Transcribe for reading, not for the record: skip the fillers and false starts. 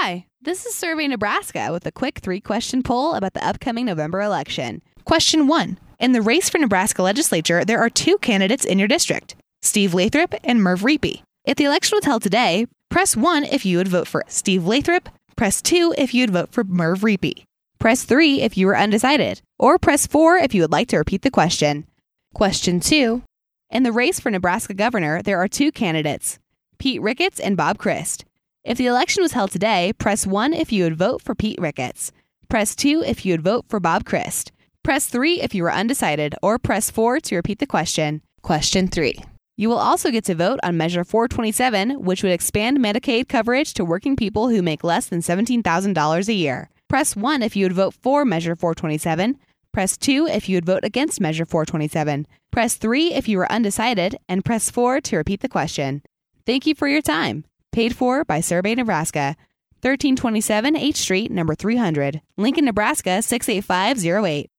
Hi, this is Survey Nebraska with a quick 3-question poll about the upcoming November election. Question 1. In the race for Nebraska legislature, there are 2 candidates in your district, Steve Lathrop and Merv Riepe. If the election was held today, press 1 if you would vote for Steve Lathrop, press 2 if you would vote for Merv Riepe. Press 3 if you were undecided, or press 4 if you would like to repeat the question. Question 2. In the race for Nebraska governor, there are 2 candidates, Pete Ricketts and Bob Christ. If the election was held today, press 1 if you would vote for Pete Ricketts. Press 2 if you would vote for Bob Christ. Press 3 if you were undecided, or press 4 to repeat the question. Question 3. You will also get to vote on Measure 427, which would expand Medicaid coverage to working people who make less than $17,000 a year. Press 1 if you would vote for Measure 427. Press 2 if you would vote against Measure 427. Press 3 if you were undecided, and press 4 to repeat the question. Thank you for your time. Paid for by Survey Nebraska, 1327 H Street, number 300, Lincoln, Nebraska 68508.